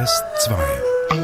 SRF 2.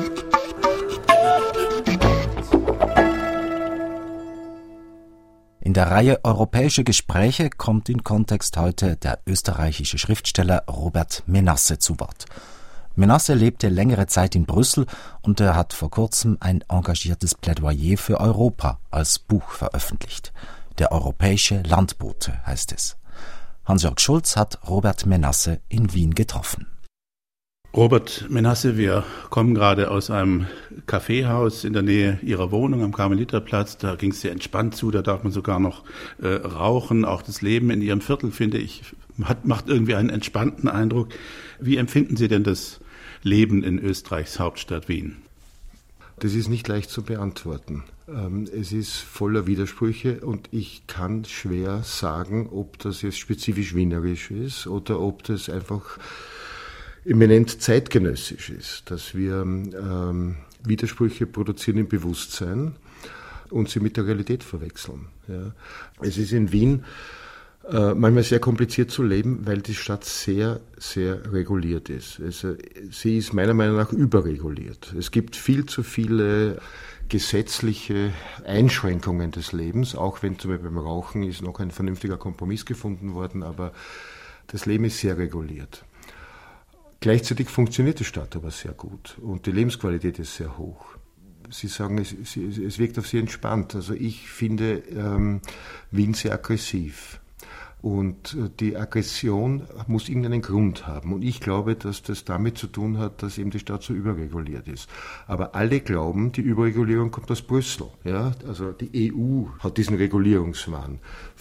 In der Reihe Europäische Gespräche kommt in Kontext heute der österreichische Schriftsteller Robert Menasse zu Wort. Menasse lebte längere Zeit in Brüssel und er hat vor kurzem ein engagiertes Plädoyer für Europa als Buch veröffentlicht. Der europäische Landbote heißt es. Hans-Jörg Schulz hat Robert Menasse in Wien getroffen. Robert Menasse, wir kommen gerade aus einem Kaffeehaus in der Nähe Ihrer Wohnung am Karmeliterplatz. Da ging es sehr entspannt zu, da darf man sogar noch rauchen. Auch das Leben in Ihrem Viertel, finde ich, macht irgendwie einen entspannten Eindruck. Wie empfinden Sie denn das Leben in Österreichs Hauptstadt Wien? Das ist nicht leicht zu beantworten. Es ist voller Widersprüche und ich kann schwer sagen, ob das jetzt spezifisch wienerisch ist oder ob das einfach eminent zeitgenössisch ist, dass wir Widersprüche produzieren im Bewusstsein und sie mit der Realität verwechseln. Ja. Es ist in Wien manchmal sehr kompliziert zu leben, weil die Stadt sehr, sehr reguliert ist. Also, sie ist meiner Meinung nach überreguliert. Es gibt viel zu viele gesetzliche Einschränkungen des Lebens, auch wenn zum Beispiel beim Rauchen ist noch ein vernünftiger Kompromiss gefunden worden, aber das Leben ist sehr reguliert. Gleichzeitig funktioniert die Stadt aber sehr gut und die Lebensqualität ist sehr hoch. Sie sagen, es wirkt auf Sie entspannt. Also ich finde Wien sehr aggressiv. Und die Aggression muss irgendeinen Grund haben. Und ich glaube, dass das damit zu tun hat, dass eben die Stadt so überreguliert ist. Aber alle glauben, die Überregulierung kommt aus Brüssel. Ja? Also die EU hat diesen Regulierungswahn.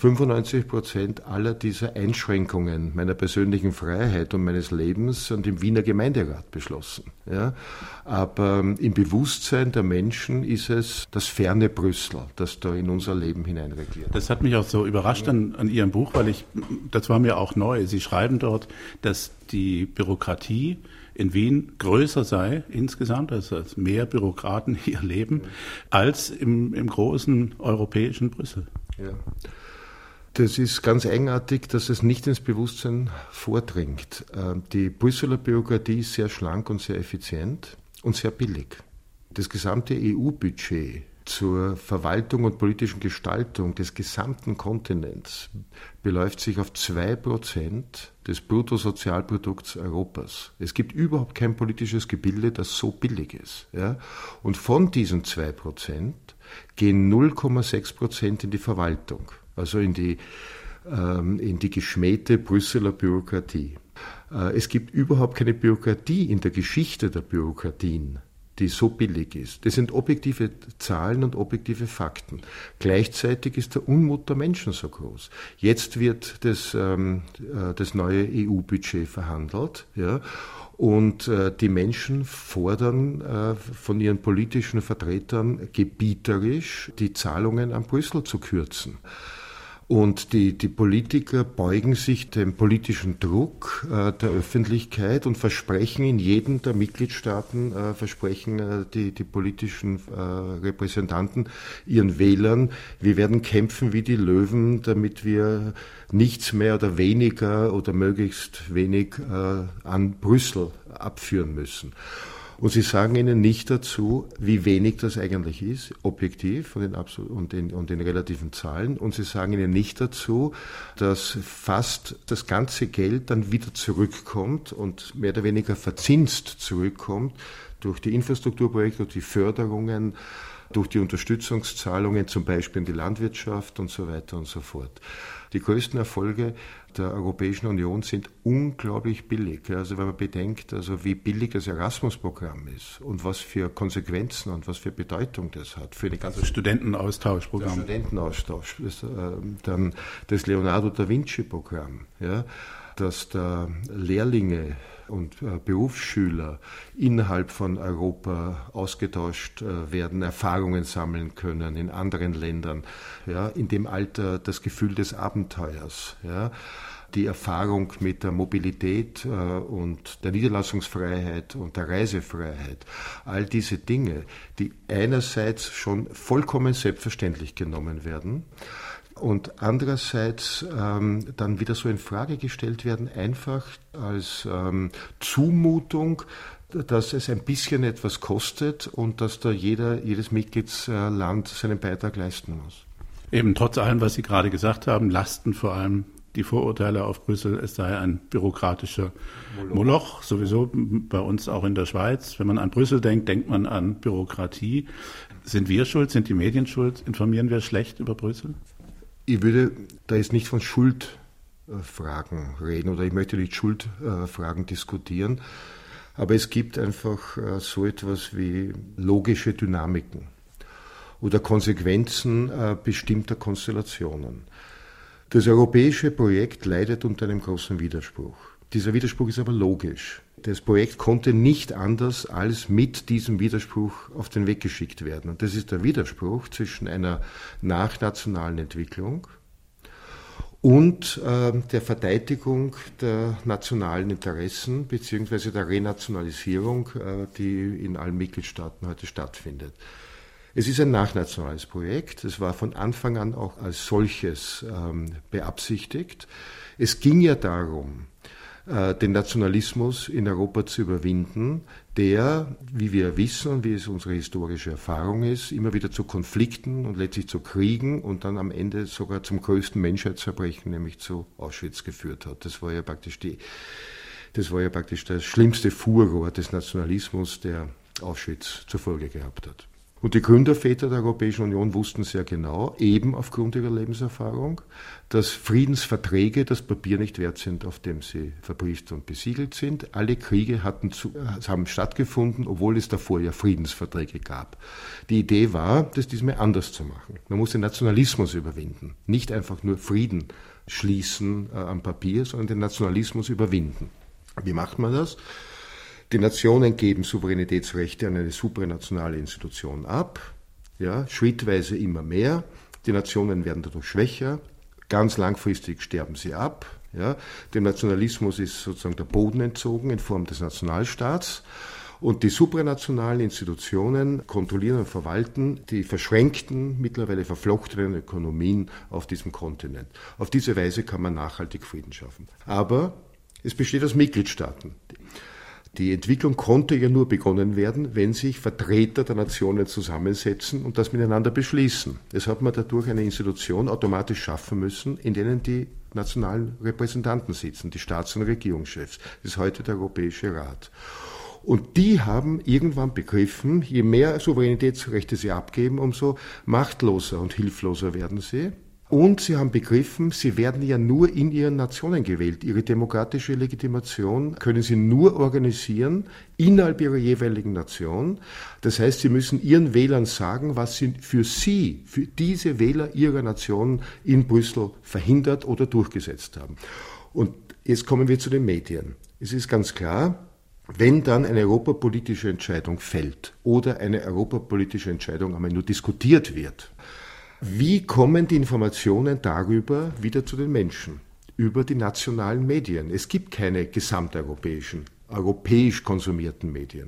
95% aller dieser Einschränkungen meiner persönlichen Freiheit und meines Lebens sind im Wiener Gemeinderat beschlossen. Ja? Aber im Bewusstsein der Menschen ist es das ferne Brüssel, das da in unser Leben hineinregiert. Das hat mich auch so überrascht an Ihrem Buch, weil das war mir auch neu. Sie schreiben dort, dass die Bürokratie in Wien größer sei insgesamt, also mehr Bürokraten hier leben, als im großen europäischen Brüssel. Ja. Das ist ganz eigenartig, dass es nicht ins Bewusstsein vordringt. Die Brüsseler Bürokratie ist sehr schlank und sehr effizient und sehr billig. Das gesamte EU-Budget zur Verwaltung und politischen Gestaltung des gesamten Kontinents beläuft sich auf 2% des Bruttosozialprodukts Europas. Es gibt überhaupt kein politisches Gebilde, das so billig ist. Ja? Und von diesen 2% gehen 0,6% in die Verwaltung, also in die geschmähte Brüsseler Bürokratie. Es gibt überhaupt keine Bürokratie in der Geschichte der Bürokratien, die so billig ist. Das sind objektive Zahlen und objektive Fakten. Gleichzeitig ist der Unmut der Menschen so groß. Jetzt wird das neue EU-Budget verhandelt, ja, und die Menschen fordern von ihren politischen Vertretern gebieterisch, die Zahlungen an Brüssel zu kürzen. Und die Politiker beugen sich dem politischen Druck der Öffentlichkeit und versprechen in jedem der Mitgliedstaaten, die politischen Repräsentanten ihren Wählern, wir werden kämpfen wie die Löwen, damit wir nichts mehr oder weniger oder möglichst wenig an Brüssel abführen müssen. Und sie sagen ihnen nicht dazu, wie wenig das eigentlich ist, objektiv und in relativen Zahlen. Und sie sagen ihnen nicht dazu, dass fast das ganze Geld dann wieder zurückkommt und mehr oder weniger verzinst zurückkommt durch die Infrastrukturprojekte, durch die Förderungen, durch die Unterstützungszahlungen, zum Beispiel in die Landwirtschaft und so weiter und so fort. Die größten Erfolge der Europäischen Union sind unglaublich billig. Also wenn man bedenkt, also wie billig das Erasmus-Programm ist und was für Konsequenzen und was für Bedeutung das hat für eine ganze Studentenaustauschprogramm. Studentenaustausch, dann das Leonardo da Vinci-Programm, ja, dass da Lehrlinge und Berufsschüler innerhalb von Europa ausgetauscht werden, Erfahrungen sammeln können in anderen Ländern, ja, in dem Alter das Gefühl des Abenteuers, ja, die Erfahrung mit der Mobilität und der Niederlassungsfreiheit und der Reisefreiheit, all diese Dinge, die einerseits schon vollkommen selbstverständlich genommen werden, und andererseits dann wieder so in Frage gestellt werden, einfach als Zumutung dass es ein bisschen etwas kostet und dass da jedes Mitgliedsland seinen Beitrag leisten muss. Eben trotz allem, was Sie gerade gesagt haben, lasten vor allem die Vorurteile auf Brüssel, es sei ein bürokratischer Moloch, sowieso bei uns auch in der Schweiz. Wenn man an Brüssel denkt, denkt man an Bürokratie. Sind wir schuld? Sind die Medien schuld? Informieren wir schlecht über Brüssel? Ich würde da jetzt nicht von Schuldfragen reden oder ich möchte nicht Schuldfragen diskutieren, aber es gibt einfach so etwas wie logische Dynamiken oder Konsequenzen bestimmter Konstellationen. Das europäische Projekt leidet unter einem großen Widerspruch. Dieser Widerspruch ist aber logisch. Das Projekt konnte nicht anders als mit diesem Widerspruch auf den Weg geschickt werden. Und das ist der Widerspruch zwischen einer nachnationalen Entwicklung und der Verteidigung der nationalen Interessen bzw. der Renationalisierung, die in allen Mitgliedstaaten heute stattfindet. Es ist ein nachnationales Projekt. Es war von Anfang an auch als solches beabsichtigt. Es ging ja darum, den Nationalismus in Europa zu überwinden, der, wie wir wissen und wie es unsere historische Erfahrung ist, immer wieder zu Konflikten und letztlich zu Kriegen und dann am Ende sogar zum größten Menschheitsverbrechen, nämlich zu Auschwitz geführt hat. Das war ja praktisch das schlimmste Furor des Nationalismus, der Auschwitz zur Folge gehabt hat. Und die Gründerväter der Europäischen Union wussten sehr genau, eben aufgrund ihrer Lebenserfahrung, dass Friedensverträge das Papier nicht wert sind, auf dem sie verbrieft und besiegelt sind. Alle Kriege haben stattgefunden, obwohl es davor ja Friedensverträge gab. Die Idee war, das diesmal anders zu machen. Man muss den Nationalismus überwinden, nicht einfach nur Frieden schließen am Papier, sondern den Nationalismus überwinden. Wie macht man das? Die Nationen geben Souveränitätsrechte an eine supranationale Institution ab, ja, schrittweise immer mehr. Die Nationen werden dadurch schwächer, ganz langfristig sterben sie ab. Ja. Dem Nationalismus ist sozusagen der Boden entzogen in Form des Nationalstaats. Und die supranationalen Institutionen kontrollieren und verwalten die verschränkten, mittlerweile verflochtenen Ökonomien auf diesem Kontinent. Auf diese Weise kann man nachhaltig Frieden schaffen. Aber es besteht aus Mitgliedstaaten. Die Entwicklung konnte ja nur begonnen werden, wenn sich Vertreter der Nationen zusammensetzen und das miteinander beschließen. Es hat man dadurch eine Institution automatisch schaffen müssen, in denen die nationalen Repräsentanten sitzen, die Staats- und Regierungschefs. Das ist heute der Europäische Rat. Und die haben irgendwann begriffen, je mehr Souveränitätsrechte sie abgeben, umso machtloser und hilfloser werden sie. Und sie haben begriffen, sie werden ja nur in ihren Nationen gewählt. Ihre demokratische Legitimation können sie nur organisieren innerhalb ihrer jeweiligen Nation. Das heißt, sie müssen ihren Wählern sagen, was sie, für diese Wähler ihrer Nation in Brüssel verhindert oder durchgesetzt haben. Und jetzt kommen wir zu den Medien. Es ist ganz klar, wenn dann eine europapolitische Entscheidung fällt oder eine europapolitische Entscheidung einmal nur diskutiert wird, wie kommen die Informationen darüber wieder zu den Menschen? Über die nationalen Medien. Es gibt keine gesamteuropäisch konsumierten Medien.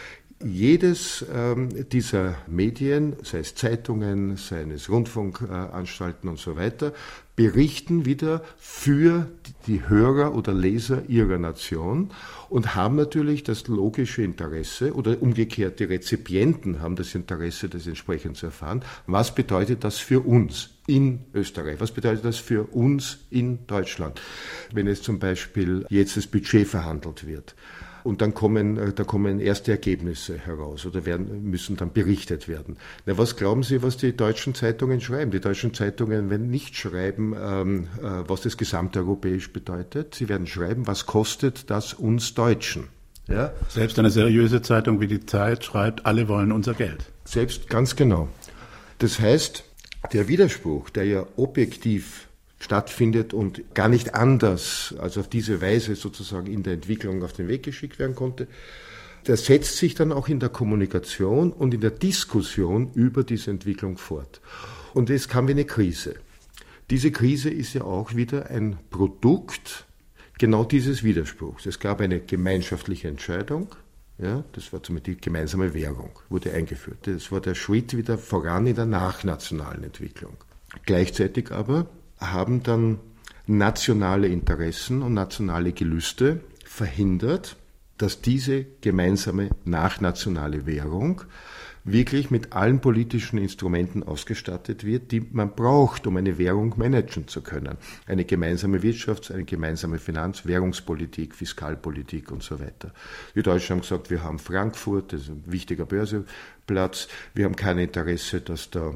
Jedes dieser Medien, sei es Zeitungen, sei es Rundfunkanstalten und so weiter, berichten wieder für die Hörer oder Leser ihrer Nation und haben natürlich das logische Interesse oder umgekehrt die Rezipienten haben das Interesse, das entsprechend zu erfahren. Was bedeutet das für uns in Österreich? Was bedeutet das für uns in Deutschland? Wenn es zum Beispiel jetzt das Budget verhandelt wird. Und dann kommen erste Ergebnisse heraus oder müssen dann berichtet werden. Na, was glauben Sie, was die deutschen Zeitungen schreiben? Die deutschen Zeitungen werden nicht schreiben, was das gesamteuropäisch bedeutet. Sie werden schreiben, was kostet das uns Deutschen? Ja? Selbst eine seriöse Zeitung wie die Zeit schreibt, alle wollen unser Geld. Selbst, ganz genau. Das heißt, der Widerspruch, der ja objektiv stattfindet und gar nicht anders als auf diese Weise sozusagen in der Entwicklung auf den Weg geschickt werden konnte, der setzt sich dann auch in der Kommunikation und in der Diskussion über diese Entwicklung fort. Und es kam wie eine Krise. Diese Krise ist ja auch wieder ein Produkt genau dieses Widerspruchs. Es gab eine gemeinschaftliche Entscheidung, ja, das war zum Beispiel die gemeinsame Währung, wurde eingeführt. Das war der Schritt wieder voran in der nachnationalen Entwicklung. Gleichzeitig aber haben dann nationale Interessen und nationale Gelüste verhindert, dass diese gemeinsame nachnationale Währung wirklich mit allen politischen Instrumenten ausgestattet wird, die man braucht, um eine Währung managen zu können. Eine gemeinsame eine gemeinsame Währungspolitik, Fiskalpolitik und so weiter. Die Deutschen haben gesagt, wir haben Frankfurt, das ist ein wichtiger Börseplatz, wir haben kein Interesse, dass da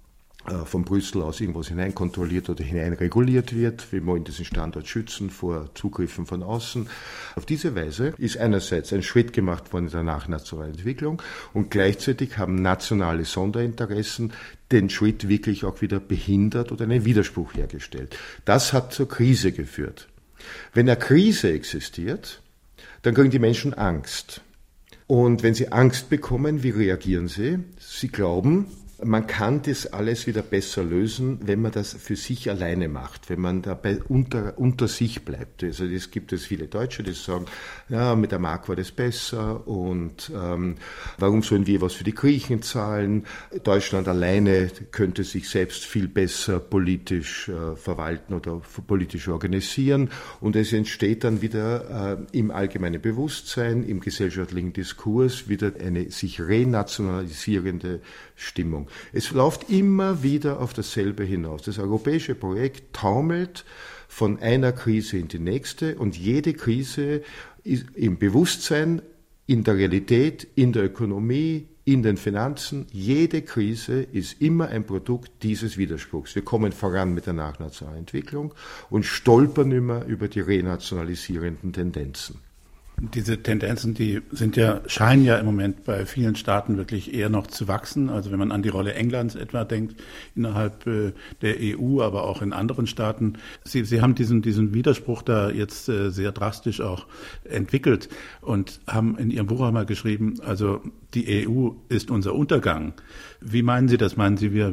von Brüssel aus irgendwas hineinkontrolliert oder hineinreguliert wird. Wir wollen diesen Standort schützen vor Zugriffen von außen. Auf diese Weise ist einerseits ein Schritt gemacht worden in der nachnationalen Entwicklung und gleichzeitig haben nationale Sonderinteressen den Schritt wirklich auch wieder behindert oder einen Widerspruch hergestellt. Das hat zur Krise geführt. Wenn eine Krise existiert, dann kriegen die Menschen Angst. Und wenn sie Angst bekommen, wie reagieren sie? Sie glauben, man kann das alles wieder besser lösen, wenn man das für sich alleine macht, wenn man dabei unter sich bleibt. Also es gibt viele Deutsche, die sagen, ja, mit der Mark war das besser und warum sollen wir was für die Griechen zahlen? Deutschland alleine könnte sich selbst viel besser politisch verwalten oder politisch organisieren und es entsteht dann wieder im allgemeinen Bewusstsein, im gesellschaftlichen Diskurs wieder eine sich renationalisierende Stimmung. Es läuft immer wieder auf dasselbe hinaus. Das europäische Projekt taumelt von einer Krise in die nächste und jede Krise ist im Bewusstsein, in der Realität, in der Ökonomie, in den Finanzen, jede Krise ist immer ein Produkt dieses Widerspruchs. Wir kommen voran mit der nachnationalen Entwicklung und stolpern immer über die renationalisierenden Tendenzen. Diese Tendenzen, scheinen ja im Moment bei vielen Staaten wirklich eher noch zu wachsen. Also wenn man an die Rolle Englands etwa denkt, innerhalb der EU, aber auch in anderen Staaten. Sie haben diesen Widerspruch da jetzt sehr drastisch auch entwickelt und haben in Ihrem Buch einmal geschrieben, also die EU ist unser Untergang. Wie meinen Sie das? Meinen Sie, wir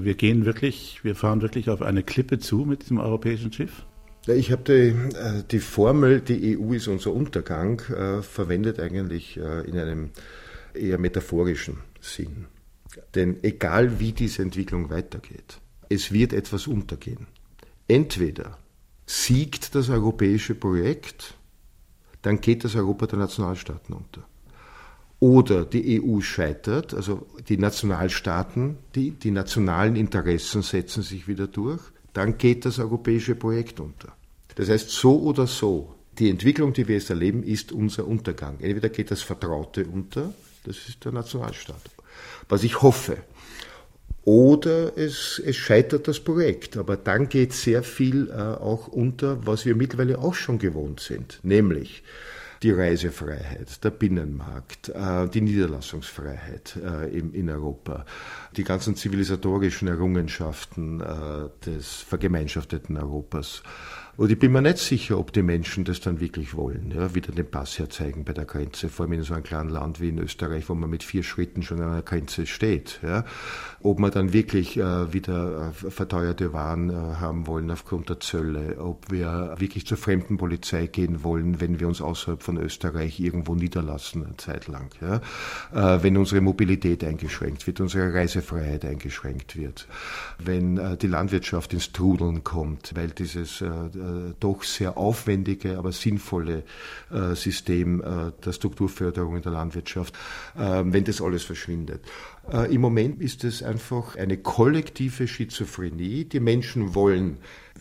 fahren wirklich auf eine Klippe zu mit diesem europäischen Schiff? Ich habe die Formel, die EU ist unser Untergang, verwendet eigentlich in einem eher metaphorischen Sinn. Denn egal wie diese Entwicklung weitergeht, es wird etwas untergehen. Entweder siegt das europäische Projekt, dann geht das Europa der Nationalstaaten unter. Oder die EU scheitert, also die Nationalstaaten, die nationalen Interessen setzen sich wieder durch, dann geht das europäische Projekt unter. Das heißt, so oder so, die Entwicklung, die wir jetzt erleben, ist unser Untergang. Entweder geht das Vertraute unter, das ist der Nationalstaat, was ich hoffe, oder es scheitert das Projekt. Aber dann geht sehr viel auch unter, was wir mittlerweile auch schon gewohnt sind, nämlich die Reisefreiheit, der Binnenmarkt, die Niederlassungsfreiheit in Europa, die ganzen zivilisatorischen Errungenschaften des vergemeinschafteten Europas. Und ich bin mir nicht sicher, ob die Menschen das dann wirklich wollen, ja, wieder den Pass herzeigen bei der Grenze, vor allem in so einem kleinen Land wie in Österreich, wo man mit 4 Schritten schon an der Grenze steht. Ja. Ob man dann wirklich wieder verteuerte Waren haben wollen aufgrund der Zölle, ob wir wirklich zur Fremdenpolizei gehen wollen, wenn wir uns außerhalb von Österreich irgendwo niederlassen, eine Zeit lang. Ja. Wenn unsere Mobilität eingeschränkt wird, unsere Reisefreiheit eingeschränkt wird, wenn die Landwirtschaft ins Trudeln kommt, weil dieses doch sehr aufwendige, aber sinnvolle System der Strukturförderung in der Landwirtschaft, wenn das alles verschwindet. Im Moment ist es einfach eine kollektive Schizophrenie. Die Menschen wollen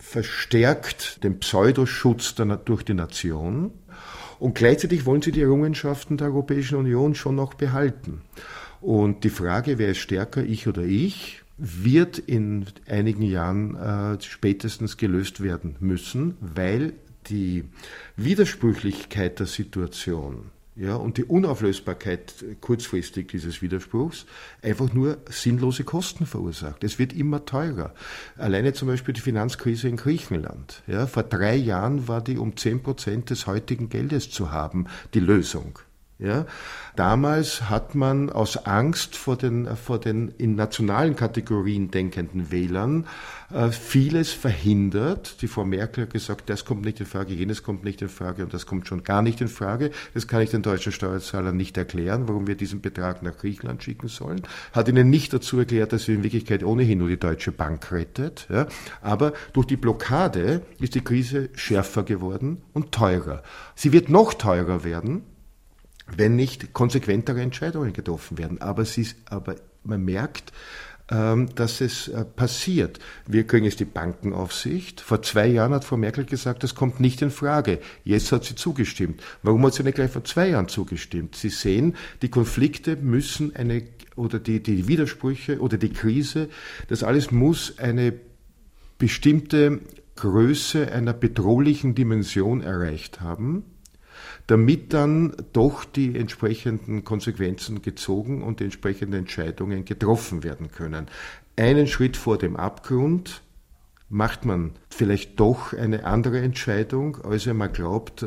verstärkt den Pseudoschutz durch die Nation und gleichzeitig wollen sie die Errungenschaften der Europäischen Union schon noch behalten. Und die Frage, wer ist stärker, ich oder ich, wird in einigen Jahren spätestens gelöst werden müssen, weil die Widersprüchlichkeit der Situation, ja, und die Unauflösbarkeit kurzfristig dieses Widerspruchs einfach nur sinnlose Kosten verursacht. Es wird immer teurer. Alleine zum Beispiel die Finanzkrise in Griechenland. Ja, vor 3 Jahren war die um 10% des heutigen Geldes zu haben, die Lösung. Ja, damals hat man aus Angst vor den in nationalen Kategorien denkenden Wählern vieles verhindert. Die Frau Merkel hat gesagt, das kommt nicht in Frage, jenes kommt nicht in Frage und das kommt schon gar nicht in Frage. Das kann ich den deutschen Steuerzahlern nicht erklären, warum wir diesen Betrag nach Griechenland schicken sollen. Hat ihnen nicht dazu erklärt, dass sie in Wirklichkeit ohnehin nur die Deutsche Bank rettet. Ja, aber durch die Blockade ist die Krise schärfer geworden und teurer. Sie wird noch teurer werden, wenn nicht konsequentere Entscheidungen getroffen werden. Aber man merkt, dass es passiert. Wir kriegen jetzt die Bankenaufsicht. Vor 2 Jahren hat Frau Merkel gesagt, das kommt nicht in Frage. Jetzt hat sie zugestimmt. Warum hat sie nicht gleich vor 2 Jahren zugestimmt? Sie sehen, die Konflikte müssen oder die Widersprüche oder die Krise, das alles muss eine bestimmte Größe einer bedrohlichen Dimension erreicht haben, damit dann doch die entsprechenden Konsequenzen gezogen und die entsprechenden Entscheidungen getroffen werden können. Einen Schritt vor dem Abgrund macht man vielleicht doch eine andere Entscheidung, als wenn man glaubt,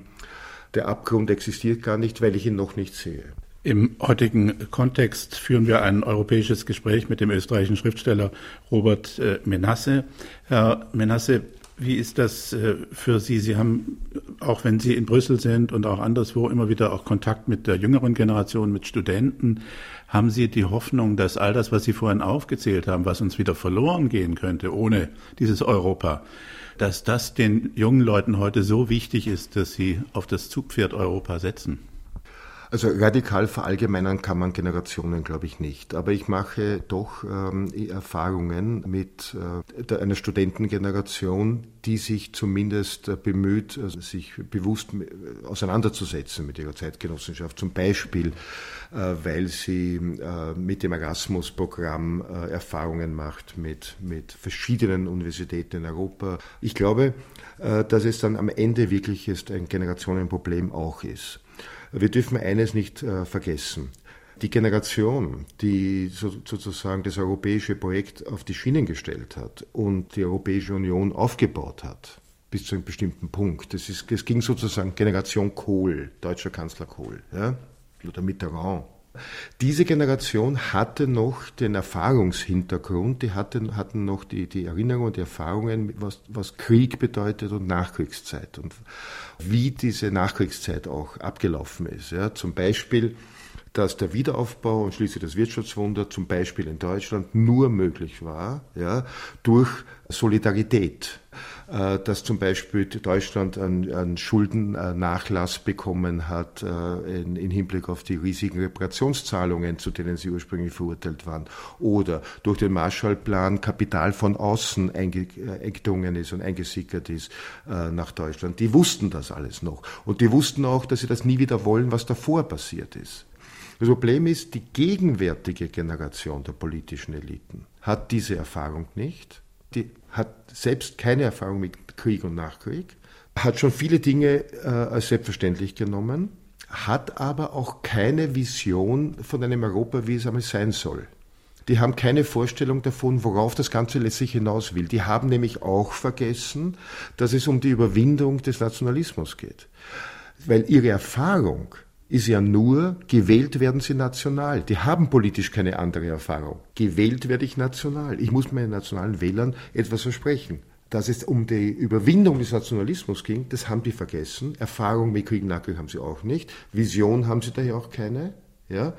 der Abgrund existiert gar nicht, weil ich ihn noch nicht sehe. Im heutigen Kontext führen wir ein europäisches Gespräch mit dem österreichischen Schriftsteller Robert Menasse. Herr Menasse, wie ist das für Sie? Sie haben, auch wenn Sie in Brüssel sind und auch anderswo, immer wieder auch Kontakt mit der jüngeren Generation, mit Studenten. Haben Sie die Hoffnung, dass all das, was Sie vorhin aufgezählt haben, was uns wieder verloren gehen könnte ohne dieses Europa, dass das den jungen Leuten heute so wichtig ist, dass sie auf das Zugpferd Europa setzen? Also radikal verallgemeinern kann man Generationen, glaube ich, nicht. Aber ich mache doch Erfahrungen mit einer Studentengeneration, die sich zumindest bemüht, sich bewusst auseinanderzusetzen mit ihrer Zeitgenossenschaft. Zum Beispiel, weil sie mit dem Erasmus-Programm Erfahrungen macht mit verschiedenen Universitäten in Europa. Ich glaube, dass es dann am Ende wirklich ein Generationenproblem auch ist. Wir dürfen eines nicht vergessen. Die Generation, die sozusagen das europäische Projekt auf die Schienen gestellt hat und die Europäische Union aufgebaut hat, bis zu einem bestimmten Punkt. Es ging sozusagen Generation Kohl, deutscher Kanzler Kohl, ja, oder Mitterrand. Diese Generation hatte noch den Erfahrungshintergrund, die hatten noch die Erinnerung und die Erfahrungen, was Krieg bedeutet und Nachkriegszeit und wie diese Nachkriegszeit auch abgelaufen ist. Ja. Zum Beispiel, dass der Wiederaufbau und schließlich das Wirtschaftswunder zum Beispiel in Deutschland nur möglich war, ja, durch Solidarität. Dass zum Beispiel Deutschland einen Schuldennachlass bekommen hat in Hinblick auf die riesigen Reparationszahlungen, zu denen sie ursprünglich verurteilt waren. Oder durch den Marshallplan Kapital von außen eingedrungen ist und eingesickert ist nach Deutschland. Die wussten das alles noch. Und die wussten auch, dass sie das nie wieder wollen, was davor passiert ist. Das Problem ist, die gegenwärtige Generation der politischen Eliten hat diese Erfahrung nicht. Die hat selbst keine Erfahrung mit Krieg und Nachkrieg, hat schon viele Dinge als selbstverständlich genommen, hat aber auch keine Vision von einem Europa, wie es einmal sein soll. Die haben keine Vorstellung davon, worauf das Ganze letztlich hinaus will. Die haben nämlich auch vergessen, dass es um die Überwindung des Nationalismus geht. Weil ihre Erfahrung ist ja nur, gewählt werden sie national. Die haben politisch keine andere Erfahrung. Gewählt werde ich national. Ich muss meinen nationalen Wählern etwas versprechen. Dass es um die Überwindung des Nationalismus ging, das haben die vergessen. Erfahrung mit Krieg und Nachkrieg haben sie auch nicht. Vision haben sie daher auch keine. Ja?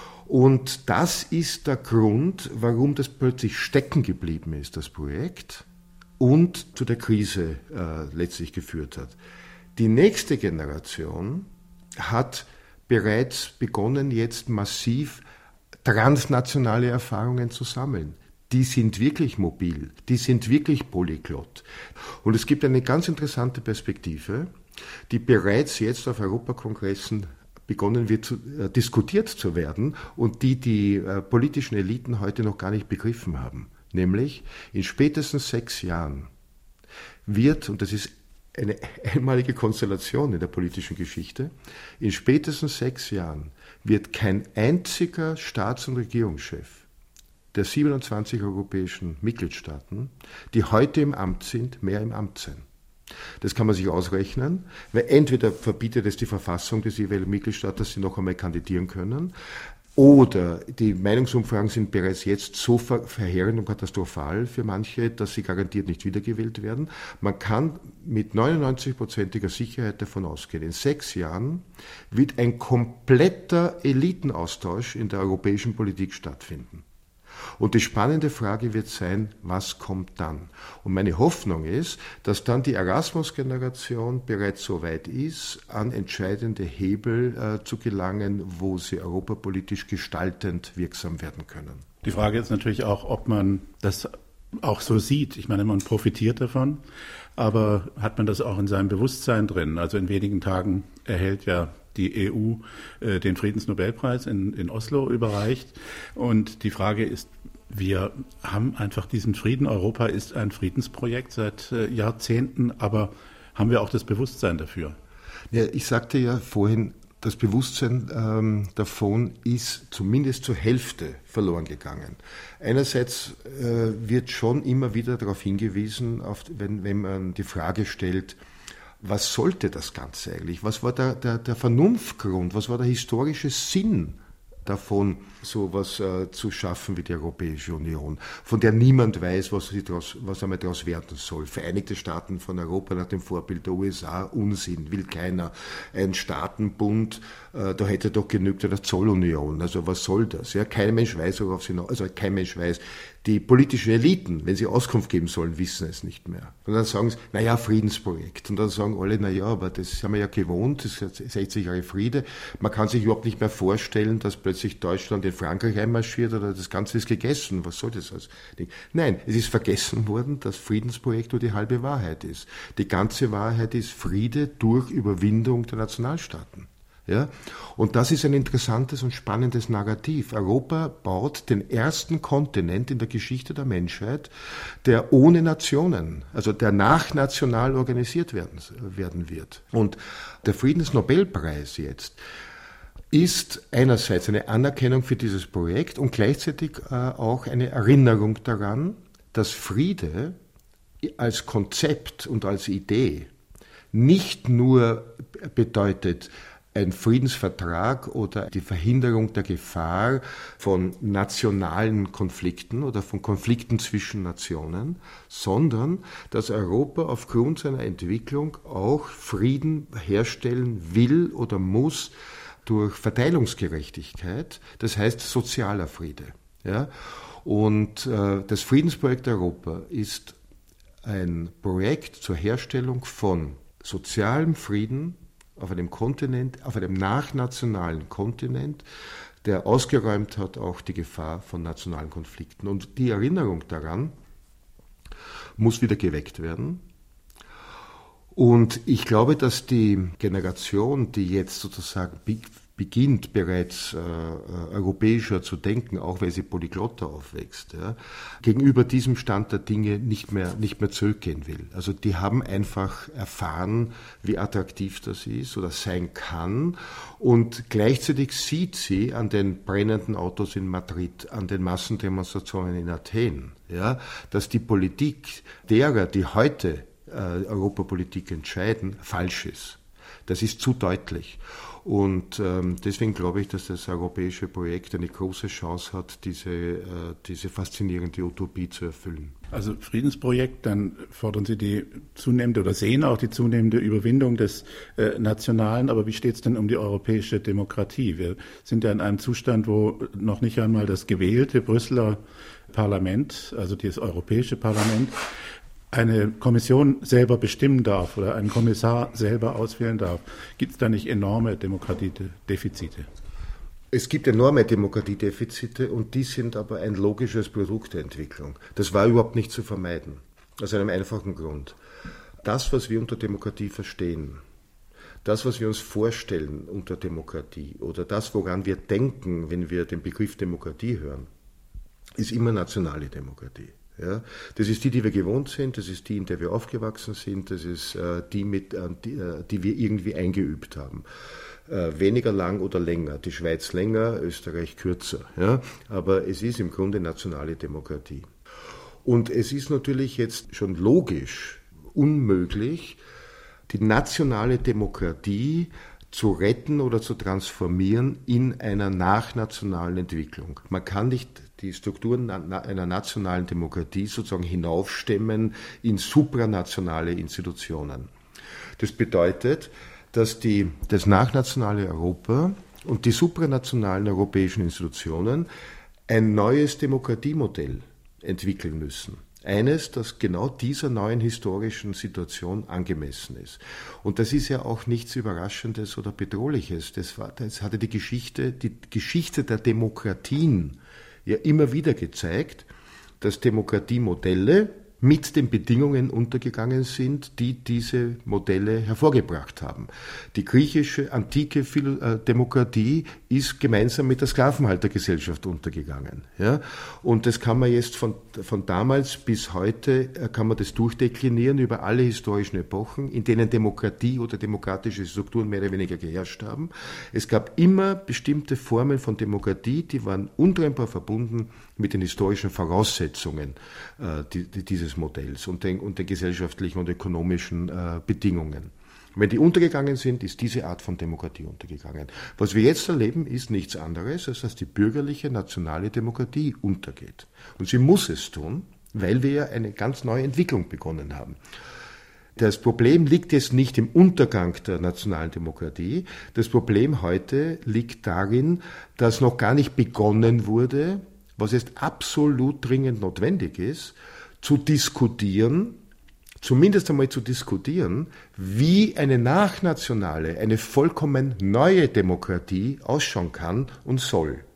Und das ist der Grund, warum das plötzlich stecken geblieben ist, das Projekt, und zu der Krise letztlich geführt hat. Die nächste Generation hat bereits begonnen, jetzt massiv transnationale Erfahrungen zu sammeln. Die sind wirklich mobil, die sind wirklich polyglott. Und es gibt eine ganz interessante Perspektive, die bereits jetzt auf Europakongressen begonnen wird, diskutiert zu werden und die politischen Eliten heute noch gar nicht begriffen haben. Nämlich, in spätestens 6 Jahren wird, und das ist eine einmalige Konstellation in der politischen Geschichte, in spätestens 6 Jahren wird kein einziger Staats- und Regierungschef der 27 europäischen Mitgliedstaaten, die heute im Amt sind, mehr im Amt sein. Das kann man sich ausrechnen, weil entweder verbietet es die Verfassung des jeweiligen Mitgliedstaates, dass sie noch einmal kandidieren können, oder die Meinungsumfragen sind bereits jetzt so verheerend und katastrophal für manche, dass sie garantiert nicht wiedergewählt werden. Man kann mit 99%iger Sicherheit davon ausgehen, in 6 Jahren wird ein kompletter Elitenaustausch in der europäischen Politik stattfinden. Und die spannende Frage wird sein, was kommt dann? Und meine Hoffnung ist, dass dann die Erasmus-Generation bereits so weit ist, an entscheidende Hebel zu gelangen, wo sie europapolitisch gestaltend wirksam werden können. Die Frage ist natürlich auch, ob man das auch so sieht. Ich meine, man profitiert davon, aber hat man das auch in seinem Bewusstsein drin? Also in wenigen Tagen erhält ja die EU den Friedensnobelpreis in Oslo überreicht. Und die Frage ist, wir haben einfach diesen Frieden. Europa ist ein Friedensprojekt seit Jahrzehnten, aber haben wir auch das Bewusstsein dafür? Ja, ich sagte ja vorhin, das Bewusstsein davon ist zumindest zur Hälfte verloren gegangen. Einerseits wird schon immer wieder darauf hingewiesen, wenn man die Frage stellt, was sollte das Ganze eigentlich? Was war der Vernunftgrund? Was war der historische Sinn davon, sowas zu schaffen wie die Europäische Union, von der niemand weiß, was einmal daraus werden soll. Vereinigte Staaten von Europa nach dem Vorbild der USA, Unsinn, will keiner. Ein Staatenbund, da hätte doch genügt eine Zollunion. Also was soll das? Ja, kein Mensch weiß, worauf sie noch, also kein Mensch weiß. Die politischen Eliten, wenn sie Auskunft geben sollen, wissen es nicht mehr. Und dann sagen sie, naja, Friedensprojekt. Und dann sagen alle, naja, aber das haben wir ja gewohnt, das ist 60 Jahre Friede. Man kann sich überhaupt nicht mehr vorstellen, dass plötzlich Deutschland in Frankreich einmarschiert oder das Ganze ist gegessen. Was soll das als Ding? Nein, es ist vergessen worden, dass Friedensprojekt nur die halbe Wahrheit ist. Die ganze Wahrheit ist Friede durch Überwindung der Nationalstaaten. Ja? Und das ist ein interessantes und spannendes Narrativ. Europa baut den ersten Kontinent in der Geschichte der Menschheit, der ohne Nationen, also der nachnational organisiert werden wird. Und der Friedensnobelpreis jetzt ist einerseits eine Anerkennung für dieses Projekt und gleichzeitig auch eine Erinnerung daran, dass Friede als Konzept und als Idee nicht nur bedeutet, ein Friedensvertrag oder die Verhinderung der Gefahr von nationalen Konflikten oder von Konflikten zwischen Nationen, sondern dass Europa aufgrund seiner Entwicklung auch Frieden herstellen will oder muss durch Verteilungsgerechtigkeit, das heißt sozialer Friede. Ja? Und das Friedensprojekt Europa ist ein Projekt zur Herstellung von sozialem Frieden auf einem Kontinent, auf einem nachnationalen Kontinent, der ausgeräumt hat auch die Gefahr von nationalen Konflikten. Und die Erinnerung daran muss wieder geweckt werden. Und ich glaube, dass die Generation, die jetzt sozusagen beginnt, bereits europäischer zu denken, auch weil sie polyglotter aufwächst, ja, gegenüber diesem Stand der Dinge nicht mehr zurückgehen will. Also die haben einfach erfahren, wie attraktiv das ist oder sein kann, und gleichzeitig sieht sie an den brennenden Autos in Madrid, an den Massendemonstrationen in Athen, ja, dass die Politik derer, die heute Europapolitik entscheiden, falsch ist. Das ist zu deutlich. Und deswegen glaube ich, dass das europäische Projekt eine große Chance hat, diese faszinierende Utopie zu erfüllen. Also Friedensprojekt, dann fordern Sie die zunehmende oder sehen auch die zunehmende Überwindung des Nationalen. Aber wie steht es denn um die europäische Demokratie? Wir sind ja in einem Zustand, wo noch nicht einmal das gewählte Brüsseler Parlament, also das Europäische Parlament, eine Kommission selber bestimmen darf oder einen Kommissar selber auswählen darf. Gibt es da nicht enorme Demokratiedefizite? Es gibt enorme Demokratiedefizite und die sind aber ein logisches Produkt der Entwicklung. Das war überhaupt nicht zu vermeiden, aus einem einfachen Grund. Das, was wir unter Demokratie verstehen, das, was wir uns vorstellen unter Demokratie oder das, woran wir denken, wenn wir den Begriff Demokratie hören, ist immer nationale Demokratie. Ja, das ist die wir gewohnt sind, das ist die, in der wir aufgewachsen sind, das ist die wir irgendwie eingeübt haben. Weniger lang oder länger, die Schweiz länger, Österreich kürzer. Ja, aber es ist im Grunde nationale Demokratie. Und es ist natürlich jetzt schon logisch unmöglich, die nationale Demokratie zu retten oder zu transformieren in einer nachnationalen Entwicklung. Man kann nicht die Strukturen einer nationalen Demokratie sozusagen hinaufstemmen in supranationale Institutionen. Das bedeutet, dass das nachnationale Europa und die supranationalen europäischen Institutionen ein neues Demokratiemodell entwickeln müssen. Eines, das genau dieser neuen historischen Situation angemessen ist. Und das ist ja auch nichts Überraschendes oder Bedrohliches. Das hatte die Geschichte der Demokratien ja immer wieder gezeigt, dass Demokratiemodelle mit den Bedingungen untergegangen sind, die diese Modelle hervorgebracht haben. Die griechische antike Demokratie ist gemeinsam mit der Sklavenhaltergesellschaft untergegangen. Ja? Und das kann man jetzt von damals bis heute, kann man das durchdeklinieren über alle historischen Epochen, in denen Demokratie oder demokratische Strukturen mehr oder weniger geherrscht haben. Es gab immer bestimmte Formen von Demokratie, die waren untrennbar verbunden mit den historischen Voraussetzungen dieses Modells und den gesellschaftlichen und ökonomischen Bedingungen. Wenn die untergegangen sind, ist diese Art von Demokratie untergegangen. Was wir jetzt erleben, ist nichts anderes, als dass die bürgerliche nationale Demokratie untergeht. Und sie muss es tun, weil wir ja eine ganz neue Entwicklung begonnen haben. Das Problem liegt jetzt nicht im Untergang der nationalen Demokratie. Das Problem heute liegt darin, dass noch gar nicht begonnen wurde, was jetzt absolut dringend notwendig ist, zu diskutieren, zumindest einmal zu diskutieren, wie eine nachnationale, eine vollkommen neue Demokratie ausschauen kann und soll.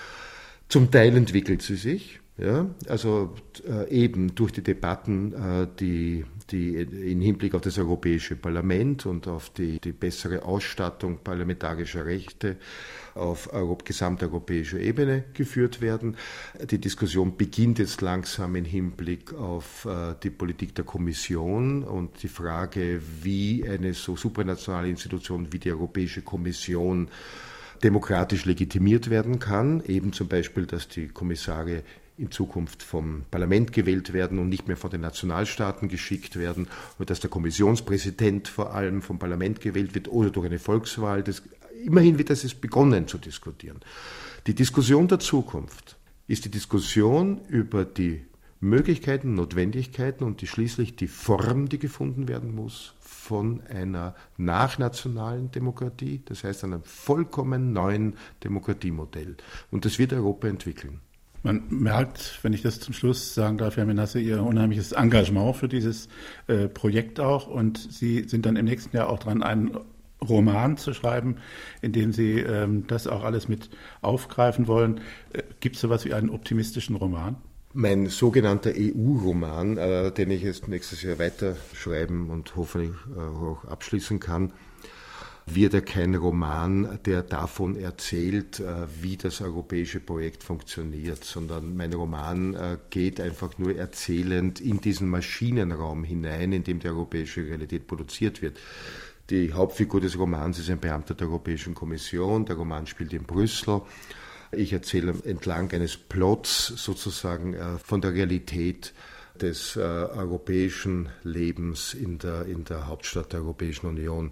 Zum Teil entwickelt sie sich, ja, also eben durch die Debatten, die im Hinblick auf das Europäische Parlament und auf die bessere Ausstattung parlamentarischer Rechte auf gesamteuropäischer Ebene geführt werden. Die Diskussion beginnt jetzt langsam im Hinblick auf die Politik der Kommission und die Frage, wie eine so supranationale Institution wie die Europäische Kommission demokratisch legitimiert werden kann. Eben zum Beispiel, dass die Kommissare in Zukunft vom Parlament gewählt werden und nicht mehr von den Nationalstaaten geschickt werden, und dass der Kommissionspräsident vor allem vom Parlament gewählt wird oder durch eine Volkswahl. Immerhin wird das jetzt begonnen zu diskutieren. Die Diskussion der Zukunft ist die Diskussion über die Möglichkeiten, Notwendigkeiten und schließlich die Form, die gefunden werden muss von einer nachnationalen Demokratie, das heißt einem vollkommen neuen Demokratiemodell. Und das wird Europa entwickeln. Man merkt, wenn ich das zum Schluss sagen darf, Herr Menasse, Ihr unheimliches Engagement für dieses Projekt auch. Und Sie sind dann im nächsten Jahr auch dran, einen Roman zu schreiben, in dem Sie das auch alles mit aufgreifen wollen. Gibt es sowas wie einen optimistischen Roman? Mein sogenannter EU-Roman, den ich jetzt nächstes Jahr weiterschreiben und hoffentlich auch abschließen kann, wird ja kein Roman, der davon erzählt, wie das europäische Projekt funktioniert, sondern mein Roman geht einfach nur erzählend in diesen Maschinenraum hinein, in dem die europäische Realität produziert wird. Die Hauptfigur des Romans ist ein Beamter der Europäischen Kommission, der Roman spielt in Brüssel. Ich erzähle entlang eines Plots sozusagen von der Realität des europäischen Lebens in der Hauptstadt der Europäischen Union.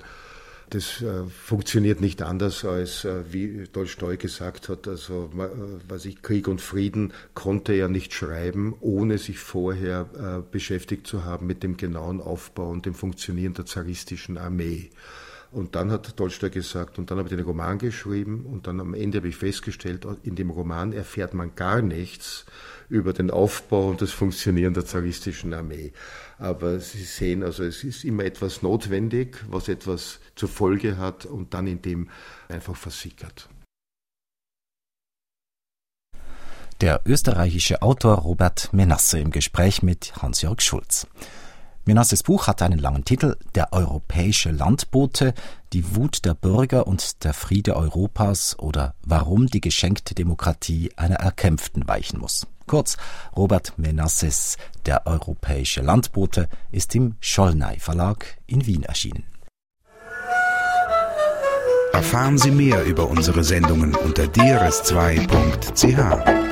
Das funktioniert nicht anders, als wie Tolstoi gesagt hat, also Krieg und Frieden konnte er nicht schreiben, ohne sich vorher beschäftigt zu haben mit dem genauen Aufbau und dem Funktionieren der zaristischen Armee. Und dann hat Tolstoi gesagt, und dann habe ich den Roman geschrieben und dann am Ende habe ich festgestellt, in dem Roman erfährt man gar nichts über den Aufbau und das Funktionieren der zaristischen Armee. Aber Sie sehen, also es ist immer etwas notwendig, was etwas zur Folge hat und dann in dem einfach versickert. Der österreichische Autor Robert Menasse im Gespräch mit Hans-Jörg Schulz. Menasses Buch hat einen langen Titel: Der europäische Landbote, die Wut der Bürger und der Friede Europas oder warum die geschenkte Demokratie einer erkämpften weichen muss. Kurz, Robert Menasses Der europäische Landbote ist im Schollnay Verlag in Wien erschienen. Erfahren Sie mehr über unsere Sendungen unter drs2.ch.